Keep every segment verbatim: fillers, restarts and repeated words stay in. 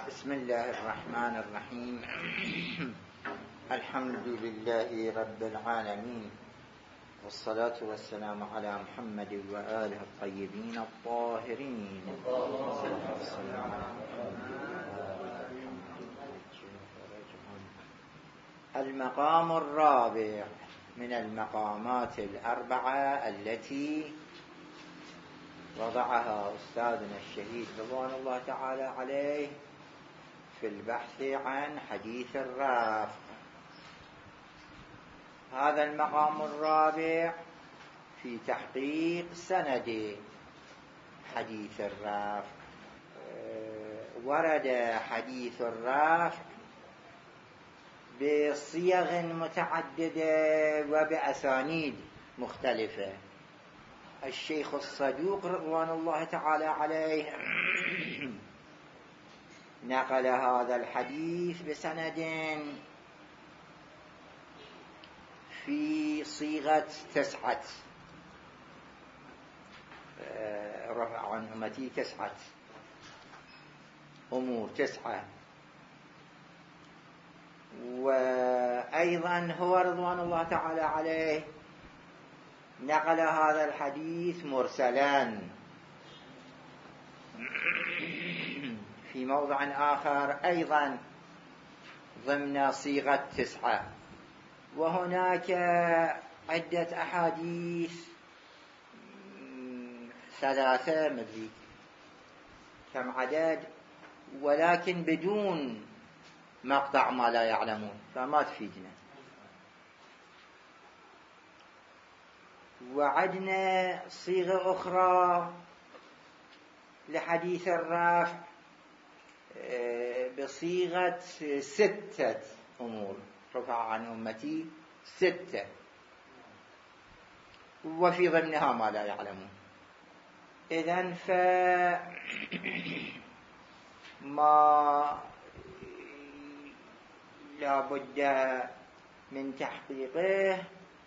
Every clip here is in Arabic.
بسم الله الرحمن الرحيم. الحمد لله رب العالمين، والصلاة والسلام على محمد وآله الطيبين الطاهرين. المقام الرابع من المقامات الأربعة التي وضعها أستاذنا الشهيد رضوان الله تعالى عليه في البحث عن حديث الرافع. هذا المقام الرابع في تحقيق سند حديث الرافع. ورد حديث الرافع بصيغ متعددة وبأسانيد مختلفة. الشيخ الصدوق رضوان الله تعالى عليه نقل هذا الحديث بسند في صيغة تسعة، رفع عن أمتي تسعة أمور، تسعة. وأيضا هو رضوان الله تعالى عليه نقل هذا الحديث مرسلا في موضع آخر أيضا ضمن صيغة تسعة. وهناك عدة أحاديث، ثلاثة مدري كم عدد، ولكن بدون مقطع ما لا يعلمون، فما تفيدنا. وعدنا صيغة أخرى لحديث الرافع بصيغة ستة أمور، رفع عن أمتي ستة، وفي ضمنها ما لا يعلمون. إذن فما لا بد من تحقيقه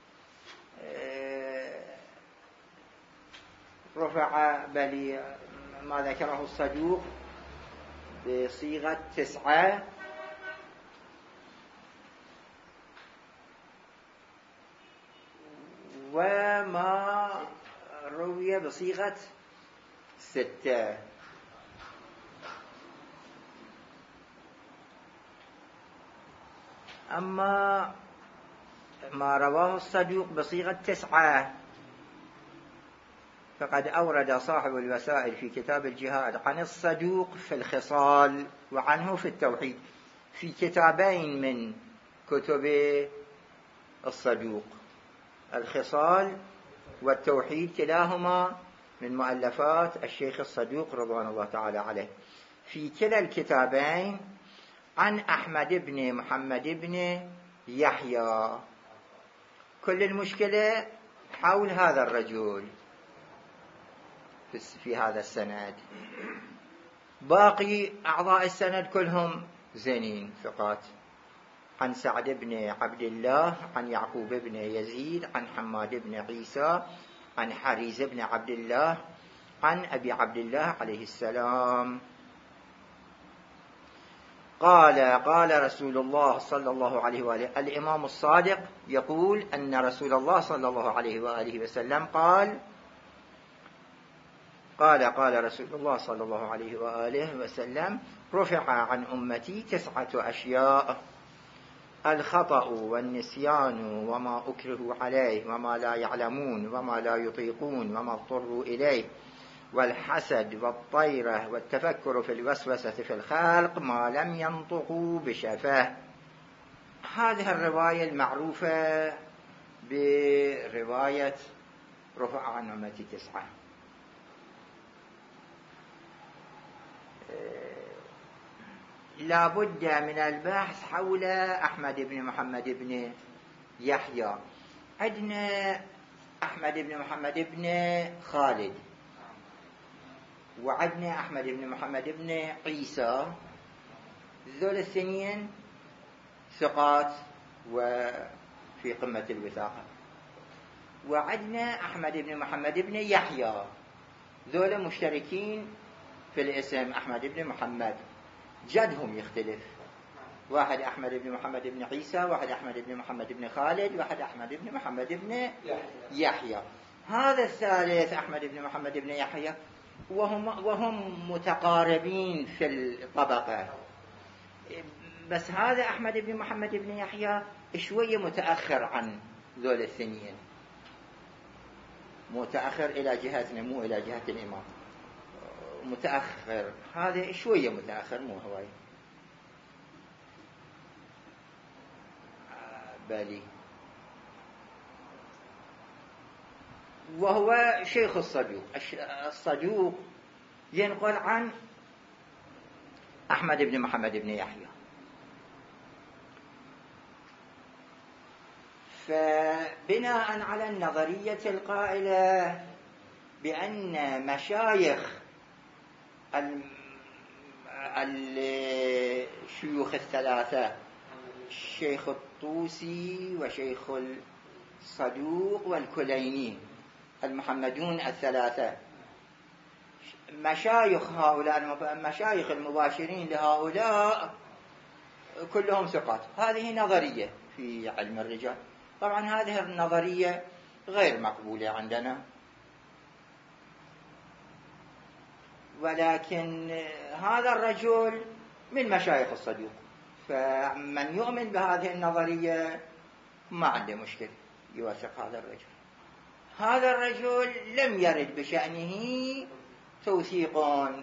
رفع بل ما ذكره الصدوق بصيغة تسعة، وما روي بصيغة ستة. أما ما رواه الصدوق بصيغة تسعة فقد أورد صاحب الوسائل في كتاب الجهاد عن الصدوق في الخصال وعنه في التوحيد، في كتابين من كتب الصدوق، الخصال والتوحيد، كلاهما من مؤلفات الشيخ الصدوق رضوان الله تعالى عليه. في كلا الكتابين عن أحمد بن محمد بن يحيى. كل المشكلة حول هذا الرجل في هذا السند، باقي أعضاء السند كلهم زينين ثقات. عن سعد بن عبد الله، عن يعقوب بن يزيد، عن حماد بن عيسى، عن حريز بن عبد الله، عن أبي عبد الله عليه السلام قال قال رسول الله صلى الله عليه وآله. الإمام الصادق يقول أن رسول الله صلى الله عليه وآله وسلم قال قال قال رسول الله صلى الله عليه وآله وسلم: رفع عن أمتي تسعة أشياء: الخطأ والنسيان وما أكره عليه وما لا يعلمون وما لا يطيقون وما اضطروا إليه، والحسد والطيرة والتفكر في الوسوسة في الخلق ما لم ينطقوا بشفاه. هذه الرواية المعروفة برواية رفع عن أمتي تسعة. لا بد من البحث حول أحمد بن محمد بن يحيى. عندنا أحمد بن محمد بن خالد، وعندنا أحمد بن محمد بن عيسى، ذول الاثنين ثقات وفي قمة الوثاقة. وعندنا أحمد بن محمد بن يحيى، ذول مشتركين في الاسم أحمد بن محمد، جدهم يختلف، واحد أحمد بن محمد بن عيسى، واحد أحمد بن محمد بن خالد، واحد أحمد بن محمد بن يحيى. هذا الثالث أحمد بن محمد بن يحيى وهم, وهم متقاربين في الطبقة، بس هذا أحمد بن محمد بن يحيى شوية متأخر عن ذول الثنين، متأخر إلى جهتنا مو إلى جهة الإمام، متأخر، هذا شوية متأخر مو هواي. بالي وهو شيخ الصدوق. الصدوق ينقل عن أحمد بن محمد بن يحيى. فبناء على النظرية القائلة بأن مشايخ الشيوخ الثلاثة، الشيخ الطوسي وشيخ الصدوق والكليني، المحمدون الثلاثة، مشايخ هؤلاء مشايخ المباشرين لهؤلاء كلهم ثقات. هذه نظرية في علم الرجال، طبعا هذه النظرية غير مقبولة عندنا، ولكن هذا الرجل من مشايخ الصدوق، فمن يؤمن بهذه النظرية ما عنده مشكلة يوثق هذا الرجل. هذا الرجل لم يرد بشأنه توثيق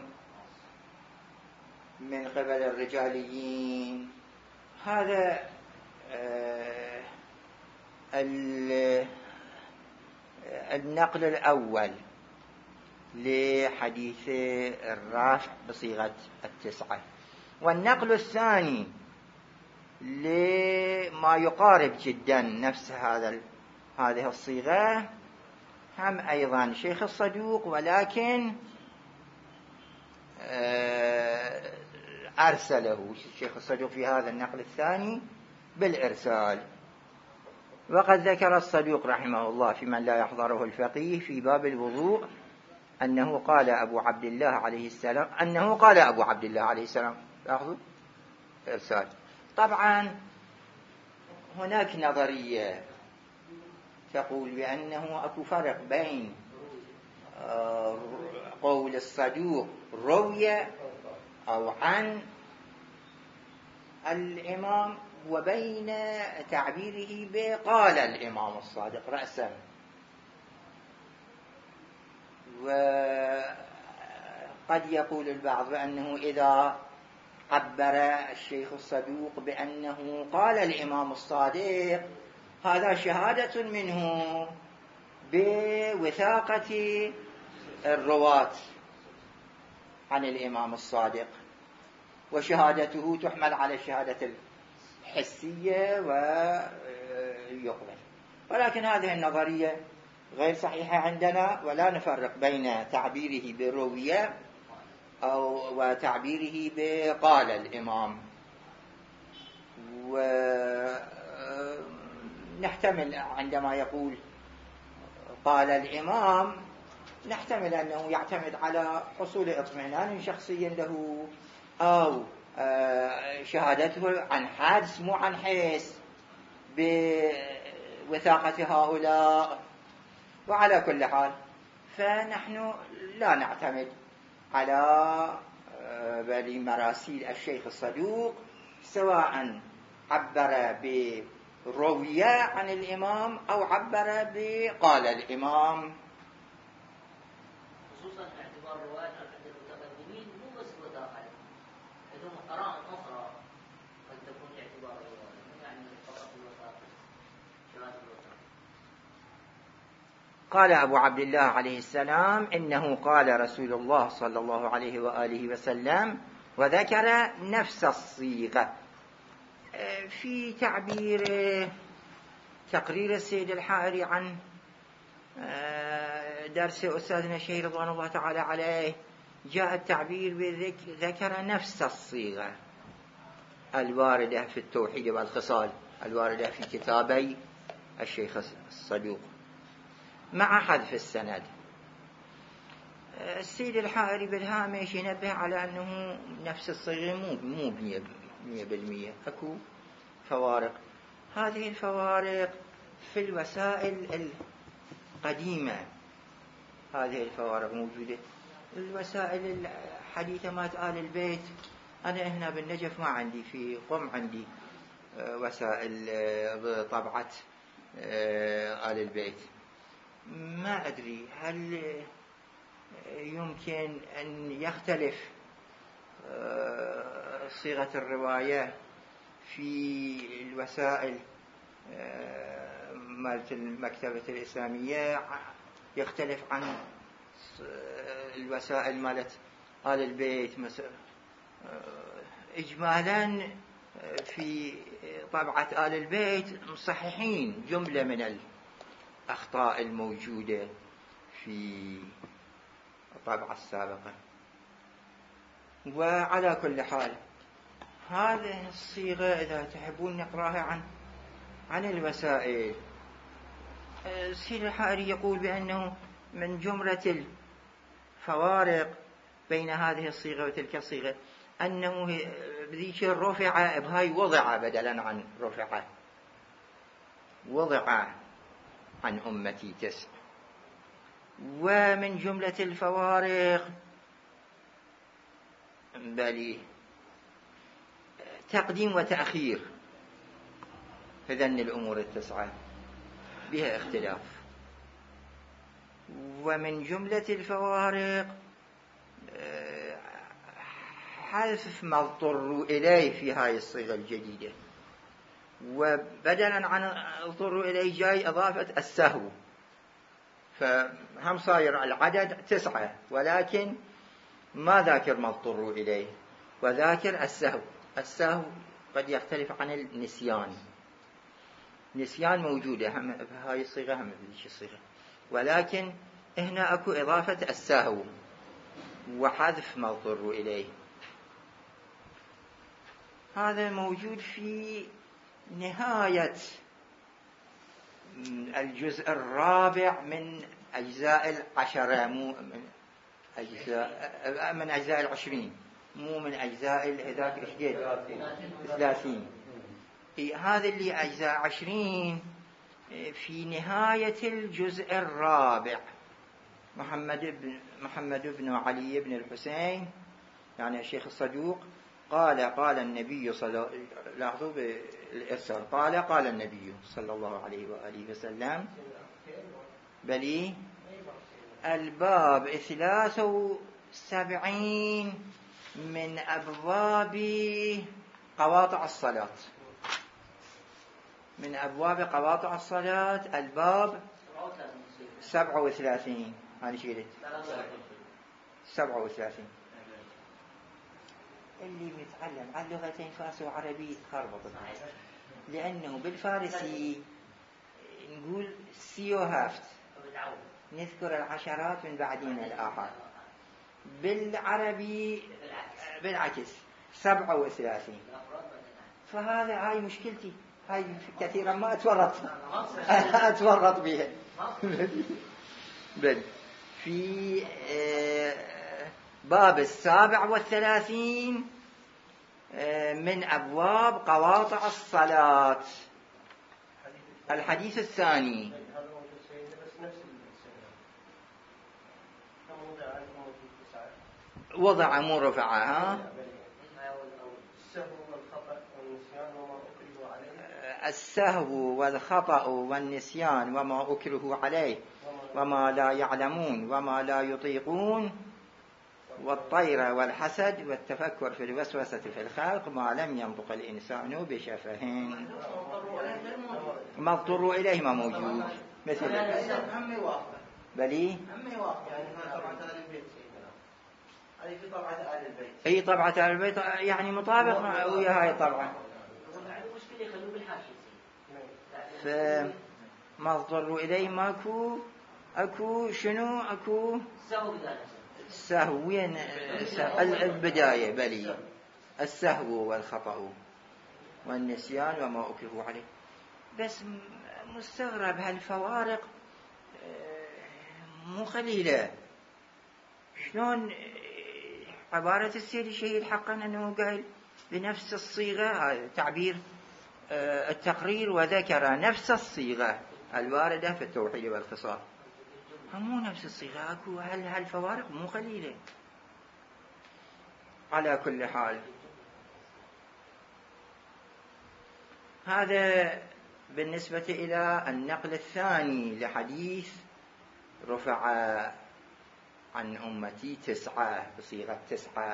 من قبل الرجاليين. هذا آه النقل الأول لحديث الرافع بصيغة التسعة، والنقل الثاني لما يقارب جدا نفس هذا هذه الصيغة هم أيضا شيخ الصدوق، ولكن أرسله الشيخ الصدوق في هذا النقل الثاني بالإرسال. وقد ذكر الصدوق رحمه الله في من لا يحضره الفقيه في باب الوضوء أنه قال أبو عبد الله عليه السلام أنه قال أبو عبد الله عليه السلام لاحظوا إرسال. طبعا هناك نظرية تقول بأنه أكو فرق بين قول الصدوق روي أو عن الإمام وبين تعبيره بقال الإمام الصادق رأسا. وقد يقول البعض بأنه إذا عبر الشيخ الصدوق بأنه قال الإمام الصادق هذا شهادة منه بوثاقة الرواة عن الإمام الصادق، وشهادته تحمل على الشهادة الحسية ويقبل. ولكن هذه النظرية غير صحيحة عندنا، ولا نفرق بين تعبيره بالروية أو وتعبيره بقال الإمام. ونحتمل عندما يقول قال الإمام نحتمل أنه يعتمد على حصول اطمئنان شخصي له أو شهادته عن حادث مو عن حس بوثاقة هؤلاء. وعلى كل حال فنحن لا نعتمد على بل مراسيل الشيخ الصدوق سواء عبر بروية عن الإمام أو عبر بقال الإمام. خصوصا اعتبار رواية عند المتقدمين مو بس وثاقة، لهم قرائن أخرى قد تكون اعتبار الرواية، يعني فقط الوثاقة شهادة الوثاقة. قال أبو عبد الله عليه السلام إنه قال رسول الله صلى الله عليه وآله وسلم، وذكر نفس الصيغة. في تعبير تقرير السيد الحائري عن درس أستاذنا الشيخ رضوان الله تعالى عليه جاء التعبير بذكر نفس الصيغة الواردة في التوحيد والخصال الواردة في كتابي الشيخ الصدوق مع حذف السند. السيد الحائري بالهامش ينبه على أنه نفس الصيغة مو مو مية بالمية، أكو فوارق. هذه الفوارق في الوسائل القديمة، هذه الفوارق موجودة. الوسائل الحديثة مات آل البيت، أنا هنا بالنجف ما عندي، في قم عندي وسائل بطبعة آل البيت. ما أدري هل يمكن أن يختلف صيغة الرواية في الوسائل مالت المكتبة الإسلامية يختلف عن الوسائل مالت آل البيت. إجمالا في طبعة آل البيت مصححين جملة من الأخطاء الموجودة في الطبعة السابقة. وعلى كل حال هذه الصيغة إذا تحبون نقراها عن عن الوسائل. السيد الحائري يقول بأنه من جملة الفوارق بين هذه الصيغة وتلك الصيغة أنه بذيك الرفع بهاي وضع بدلا عن رفع، وضع عن أمتي تسع. ومن جملة الفوارق بل تقديم وتأخير إذن الأمور التسعة بها اختلاف. ومن جملة الفوارق حذف ما اضطروا إليه في هاي الصيغة الجديدة، وبدلا عن اضطروا إليه جاي إضافة السهو، فهم صاير العدد تسعة ولكن ما ذاكر ما اضطروا إليه وذاكر السهو. السهو قد يختلف عن النسيان، نسيان موجودة هم بهاي الصيغة هم بهذه الصيغة، ولكن هنا أكو إضافة السهو وحذف ما اضطروا إليه. هذا موجود في نهاية الجزء الرابع من أجزاء العشرة، مو من أجزاء من أجزاء العشرين، مو من أجزاء ذاك إشجيد ثلاثين. هذا اللي أجزاء عشرين في نهاية الجزء الرابع. محمد بن محمد بن علي بن الحسين يعني الشيخ الصدوق قال قال النبي صلى لاحظوا بالإرسال قال قال النبي صلى الله عليه وآله وسلم بلي الباب ثلاثة وسبعين من أبواب قواطع الصلاة، من أبواب قواطع الصلاة الباب سبعة وثلاثين. هذه شيء سبعة وثلاثين. اللي بيتعلم عن لغتين فارسي وعربي خربط، لأنه بالفارسي نقول سيو هافت نذكر العشرات من بعدين الآخر، بالعربي بالعكس سبعة وثلاثين. فهذا هاي مشكلتي، هاي كثيرا ما أتورط أتورط بها. بل في باب السابع والثلاثين من أبواب قواطع الصلاة الحديث الثاني. وضع مو رفعها السهو والخطأ والنسيان وما أكره عليه وما لا يعلمون وما لا يطيقون والطير والحسد والتفكر في الوسوسة في الخلق ما لم ينطق الإنسان بشفهين. ما اضطروا إليه ما موجود مثل بلي هذه في طبعة آل البيت. أي طبعة آل البيت يعني مطابق مع ويا هاي طبعة. فما اضطروا إليه ماكو أكو شنو أكو سهو. وين البداية بلي السهو والخطأ والنسيان وما أكره عليه. بس مستغرب هالفوارق مو قليلة. شلون عبارة السيد الشهيد حقا أنه قال بنفس الصيغة، هذا تعبير التقرير، وذكر نفس الصيغة الواردة في التوحيد والخصال. مو نفس الصيغة، أكو هالفوارق مو قليلة. على كل حال هذا بالنسبة إلى النقل الثاني لحديث رفع عن أمتي تسعة بصيغة تسعة.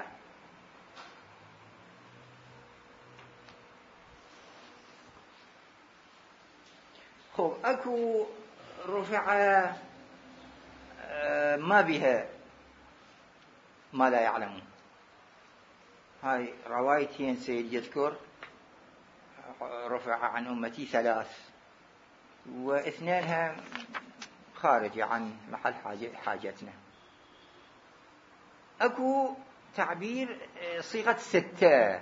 خب أكو رفع ما بها ما لا يعلمون. هاي روايتين سيد يذكر رفع عن أمتي ثلاث، واثنينها خارجة عن محل حاجتنا. أكو تعبير صيغة ستة،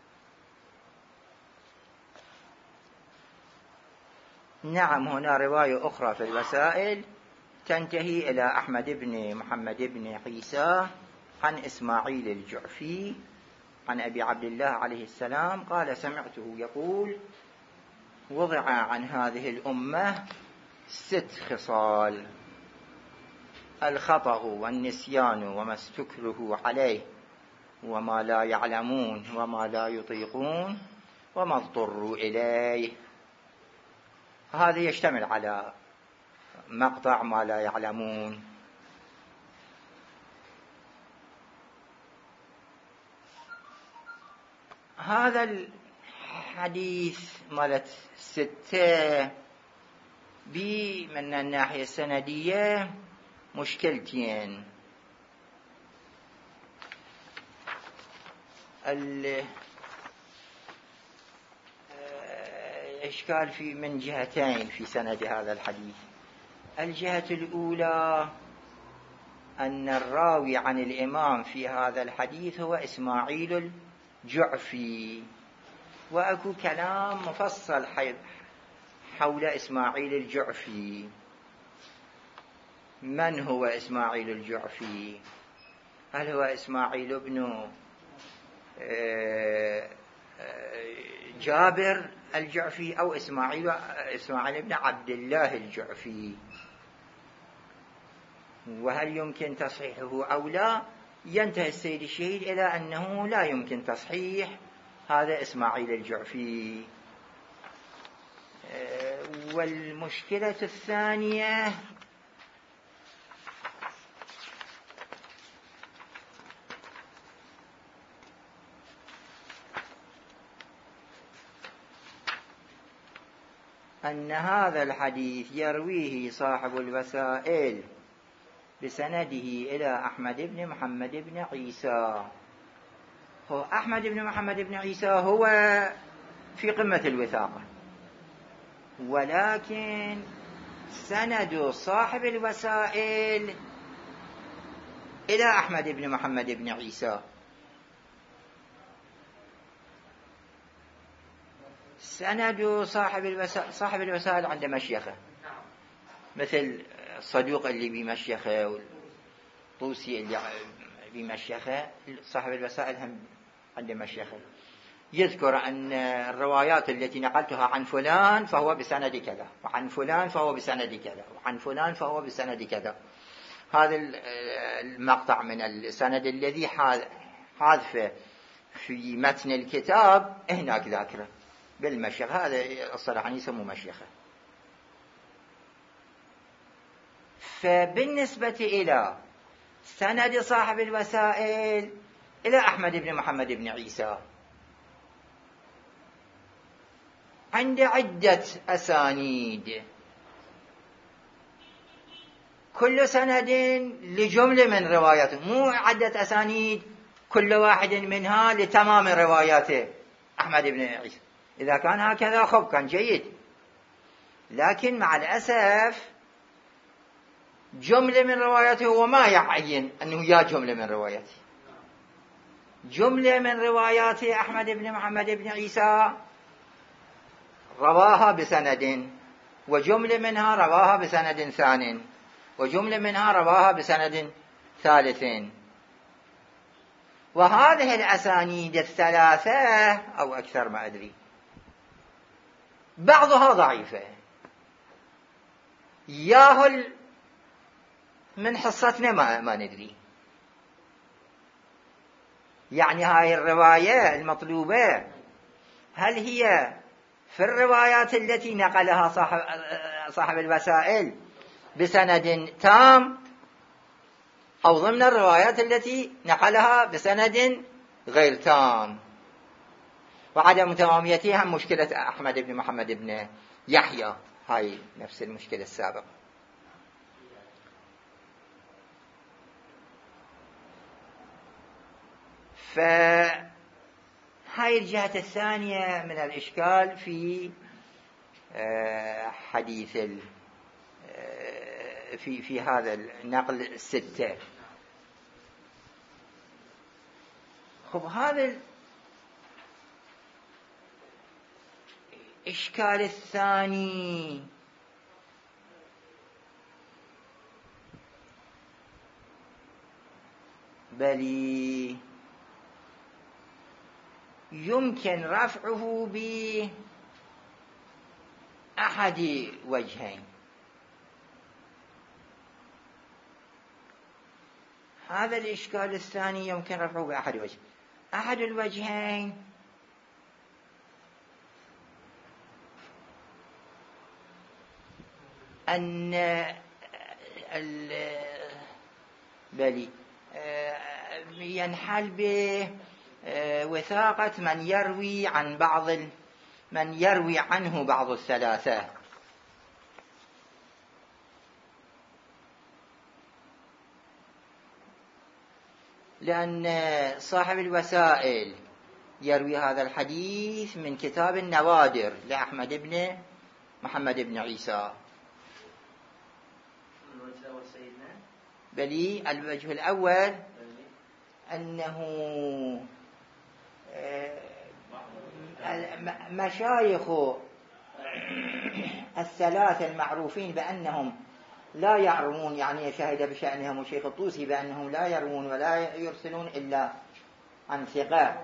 نعم هنا رواية أخرى في الوسائل تنتهي إلى أحمد بن محمد بن عيسى عن إسماعيل الجعفي عن أبي عبد الله عليه السلام قال سمعته يقول وضع عن هذه الأمة ست خصال: الخطأ والنسيان وما استكره عليه وما لا يعلمون وما لا يطيقون وما اضطروا إليه. هذا يشتمل على مقطع ما لا يعلمون. هذا الحديث مالت ستة بي من الناحية السندية مشكلتين. الإشكال في من جهتين في سند هذا الحديث. الجهة الأولى أن الراوي عن الإمام في هذا الحديث هو إسماعيل الجعفي، وأكو كلام مفصل حول إسماعيل الجعفي. من هو إسماعيل الجعفي؟ هل هو إسماعيل بن جابر الجعفي أو إسماعيل إسماعيل بن عبد الله الجعفي؟ وهل يمكن تصحيحه أو لا؟ ينتهي السيد الشهيد إلى أنه لا يمكن تصحيح هذا إسماعيل الجعفي. والمشكلة الثانية أن هذا الحديث يرويه صاحب الوسائل بسنده إلى أحمد بن محمد بن عيسى. هو أحمد بن محمد بن عيسى هو في قمة الوثاقة، ولكن سند صاحب الوسائل إلى أحمد بن محمد بن عيسى سند صاحب الوسائل صاحب الوسائل عند مشيخه، مثل الصدوق اللي بمشيخه والطوسي اللي بمشيخه. صاحب الوسائل هم عند مشيخه يذكر أن الروايات التي نقلتها عن فلان فهو بسند كذا، وعن فلان فهو بسند كذا، وعن فلان فهو بسند كذا. هذا المقطع من السند الذي حاذفه في متن الكتاب هناك ذاكره بالمشيخة، هذا الصراحة يسموه مشيخة. فبالنسبة إلى سند صاحب الوسائل إلى أحمد بن محمد بن عيسى عند عدة أسانيد، كل سند لجملة من رواياته، مو عدة أسانيد كل واحد منها لتمام رواياته أحمد بن عيسى. إذا كان هكذا خب كان جيد، لكن مع الأسف جملة من رواياته وما يعين أنه يا جملة من رواياته. جملة من روايات أحمد بن محمد بن عيسى رواها بسند، وجملة منها رواها بسند ثانٍ، وجملة منها رواها بسند ثالث. وهذه الأسانيد الثلاثة أو أكثر ما أدري بعضها ضعيفة، ياهل من حصتنا ما, ما ندري. يعني هاي الرواية المطلوبة هل هي في الروايات التي نقلها صاحب, صاحب الوسائل بسند تام، أو ضمن الروايات التي نقلها بسند غير تام. وعدم تماميتها مشكلة أحمد بن محمد بن يحيى، هاي نفس المشكلة السابقة. فهاي الجهة الثانية من الإشكال في حديث في في هذا النقل الستة. خب هذا الإشكال الثاني بل يمكن رفعه بأحد وجهين. هذا الإشكال الثاني يمكن رفعه بأحد وجهين. أحد الوجهين أن بلي ينحل بوثاقة من يروي عن بعض من يروي عنه بعض الثلاثة، لأن صاحب الوسائل يروي هذا الحديث من كتاب النوادر لأحمد بن محمد بن عيسى. بلي الوجه الأول أنه مشايخ الثلاثة المعروفين بأنهم لا يعرمون، يعني شهد بشأنهم الشيخ الطوسي بأنهم لا يروون ولا يرسلون إلا عن ثقة،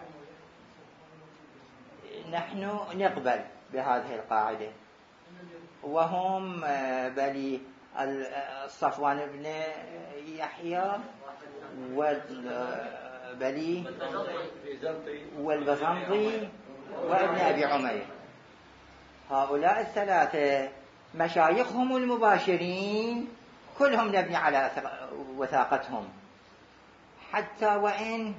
نحن نقبل بهذه القاعدة. وهم بلي الصفوان بن يحيى والبلي والبزنطي وابن أبي عمير، هؤلاء الثلاثة مشايخهم المباشرين كلهم نبني على وثاقتهم، حتى وإن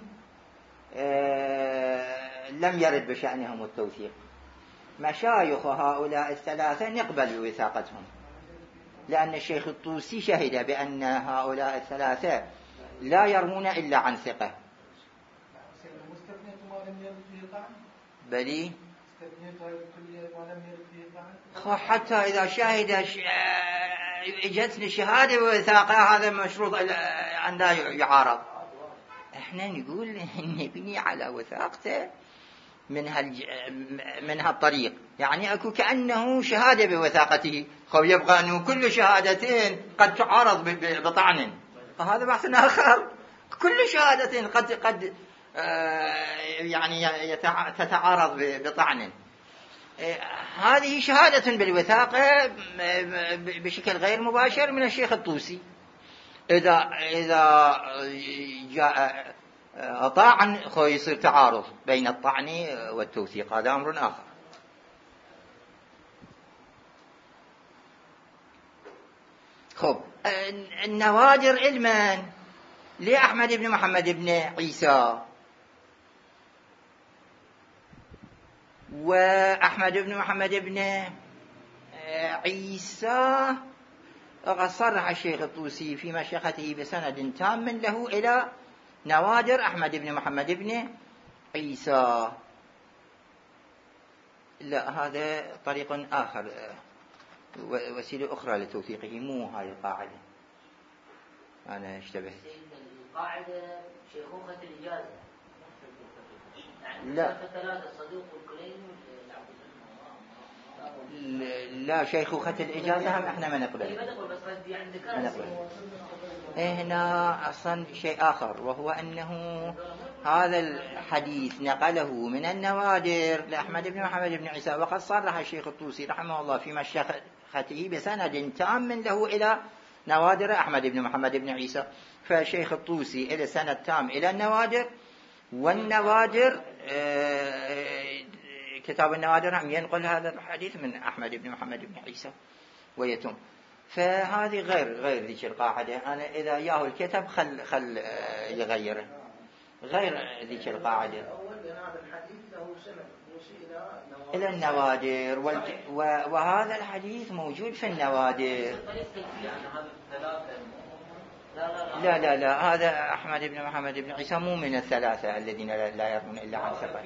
لم يرد بشأنهم التوثيق. مشايخ هؤلاء الثلاثة نقبل بوثاقتهم، لأن الشيخ الطوسي شهد بأن هؤلاء الثلاثة لا يرمون إلا عن ثقة. بلي حتى إذا شاهد اجتني شهادة بوثاقة هذا مشروط أن لا يعارض. احنا نقول نبني على وثاقته من هالج... من هالطريق، يعني أكو كأنه شهادة بوثاقته، خو يبقى أنه كل شهادتين قد تعارض بطعن، فهذا بحث آخر. كل شهادتين قد قد يعني يتع... تتعارض بطعن. هذه شهادة بالوثاقة بشكل غير مباشر من الشيخ الطوسي. إذا إذا جاء طاعن خو يصير تعارض بين الطعن والتوثيق، هذا أمر آخر. خب النوادر علما لأحمد بن محمد بن عيسى، وأحمد بن محمد بن عيسى صرح الشيخ الطوسي في مشيخته بسند تام له إلى نوادر أحمد بن محمد بن عيسى. لا، هذا طريق آخر، وسيلة أخرى لتوثيقه، مو هاي القاعدة. أنا اشتبهت. القاعدة شيخوخة الإجازة. لا. ثلاثة الصدوق والكلين. لا شيخوخة الإجازة هم إحنا ما نقبل. ما نقبل. هنا أصلا شيء آخر، وهو أنه هذا الحديث نقله من النوادر لأحمد بن محمد بن عيسى، وقد صرح الشيخ الطوسي رحمه الله في مشيخته بسند تام له إلى نوادر أحمد بن محمد بن عيسى. فالشيخ الطوسي إلى سند تام إلى النوادر، والنوادر كتاب النوادر هم ينقل هذا الحديث من أحمد بن محمد بن عيسى ويتم. فهذه غير غير ذيك القاعدة. أنا إذا ياهو الكتب خل خل يغيره، غير ذيك القاعدة. إلى النوادر، وهذا الحديث موجود في النوادر. لا لا لا هذا أحمد بن محمد بن عيسى مو من الثلاثة الذين لا يرون إلا عن ثقة.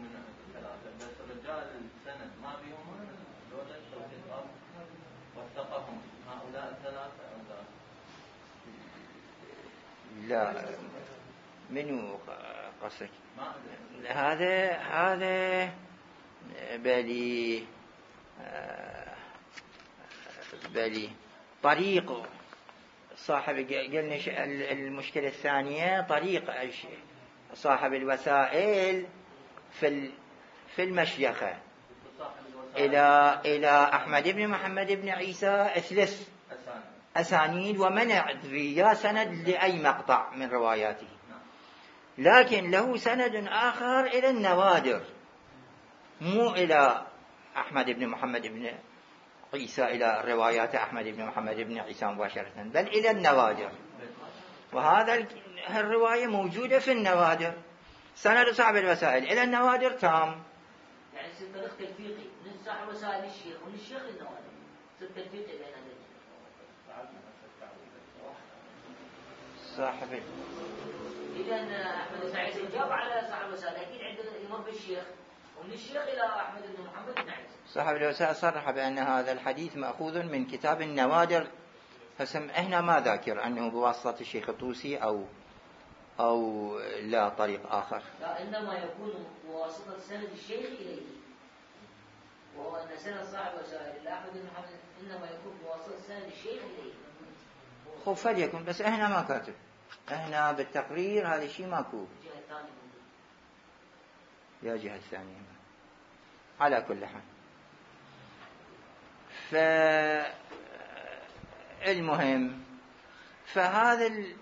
لا منو قصدك؟ هذا هذا بلي بلي طريق صاحب، قلنا المشكلة الثانية طريق صاحب الوسائل في في المشيخة إلى إلى أحمد بن محمد بن عيسى ثلاث أسانيد، ومنع يا سند لأي مقطع من رواياته، لكن له سند آخر إلى النوادر، مو إلى أحمد بن محمد بن عيسى إلى روايات أحمد بن محمد بن عيسى مباشرة، بل إلى النوادر. وهذا الرواية موجودة في النوادر، سند صاحب الوسائل إلى النوادر تام. يعني سنة تلفيقي من صاحب وسائل الشيخ ومن الشيخ النوادر، سنة تلفيقي بين هذين صاحب. إذا أحمد سعيد يجاب على صاحب الوسائل، أكيد عندنا يمر بالشيخ ومن الشيخ إلى أحمد بن محمد بن عيسى. صاحب الوسائل صرح بأن هذا الحديث مأخوذ من كتاب النوادر، فسم هنا ما ذاكر أنه بواسطة الشيخ الطوسي أو أو لا طريق آخر. لا، إنما يكون بواسطة سند الشيخ إليه، وهو أن سند صاحب الوسائل إلى أحمد بن محمد إنما يكون بواسطة سند الشيخ إليه. خوف فليكن، بس هنا ما كاتب، هنا بالتقرير هذا الشيء ماكو. يا جهة الثانية على كل حال. فالمهم فهذا ال...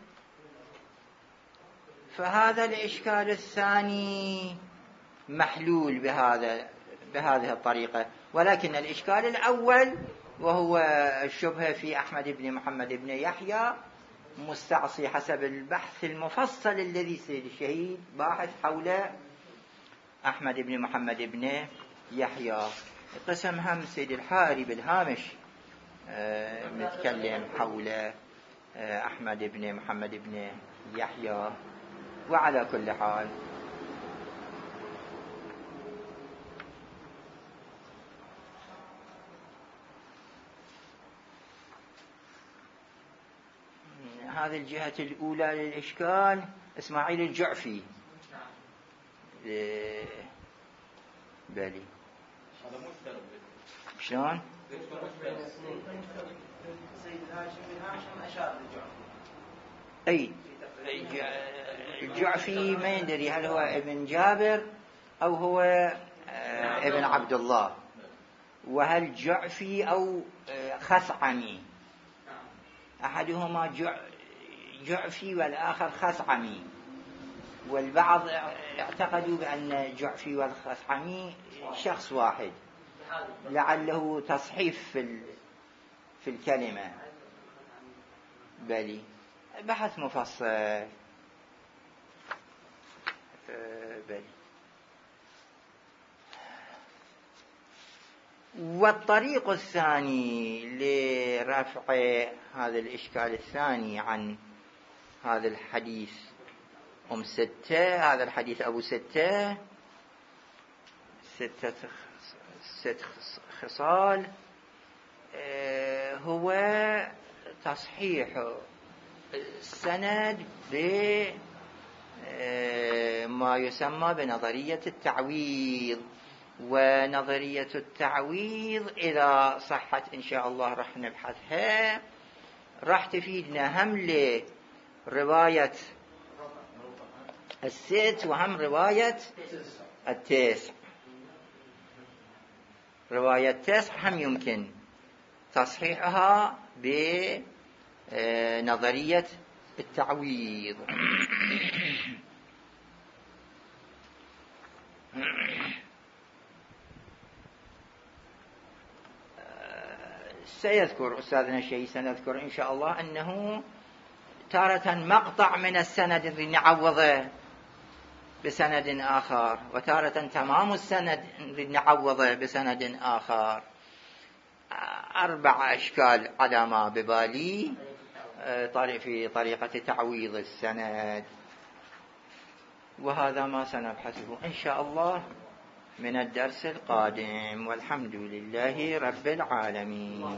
فهذا الإشكال الثاني محلول بهذا بهذه الطريقة، ولكن الإشكال الأول وهو الشبهة في أحمد بن محمد بن يحيى مستعصي حسب البحث المفصل الذي سيد الشهيد باحث حول أحمد بن محمد بن يحيى. قسم هم سيد الحاري بالهامش آه متكلم حول آه أحمد بن محمد بن يحيى. وعلى كل حال هذه الجهة الأولى للإشكال. إسماعيل الجعفي بالي شلون؟ أي الجعفي ما يدري هل هو ابن جابر أو هو ابن عبد الله، وهل جعفي أو خثعمي، أحدهما جعفي والآخر خثعمي، والبعض اعتقدوا بأن جعفي والخثعمي شخص واحد، لعله تصحيف في في الكلمة. بلي بحث مفصل بلي. والطريق الثاني لرفع هذا الإشكال الثاني عن هذا الحديث أم ستة، هذا الحديث أبو ستة ستة ست خصال، هو تصحيح السند بما يسمى بنظرية التعويض، ونظرية التعويض إذا صحت إن شاء الله راح نبحثها، راح تفيدنا هم لرواية الست وهم رواية التسع. رواية التسع هم يمكن تصحيحها بنظرية التعويض. سيذكر أستاذنا شيء، سنذكر إن شاء الله أنه تارة مقطع من السند الذي نعوضه بسند آخر، وتارة تمام السند الذي نعوضه بسند آخر. أربع أشكال على ما ببالي في طريقة تعويض السند، وهذا ما سنبحثه إن شاء الله من الدرس القادم، والحمد لله رب العالمين.